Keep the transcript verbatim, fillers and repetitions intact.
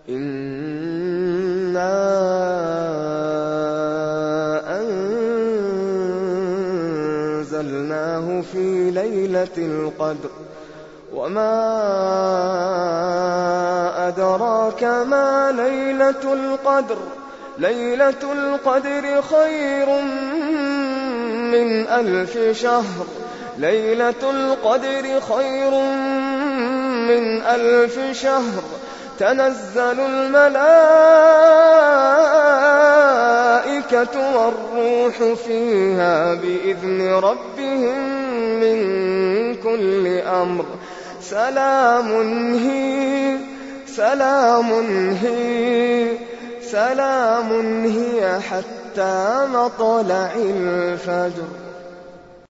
إِنَّا أَنزَلْنَاهُ فِي لَيْلَةِ الْقَدْرِ وَمَا أَدْرَاكَ مَا لَيْلَةُ الْقَدْرِ لَيْلَةُ الْقَدْرِ خَيْرٌ مِّنْ أَلْفِ شَهْرٍ لَيْلَةُ الْقَدْرِ خَيْرٌ مِّنْ أَلْفِ شَهْرٍ تَنَزَّلُ الْمَلَائِكَةُ وَالرُّوحُ فِيهَا بِإِذْنِ رَبِّهِم مِّن كُلِّ أَمْرٍ سَلَامٌ هِيَ سَلَامٌ هِيَ سَلَامٌ هِيَ حَتَّىٰ مَطْلَعِ الْفَجْرِ.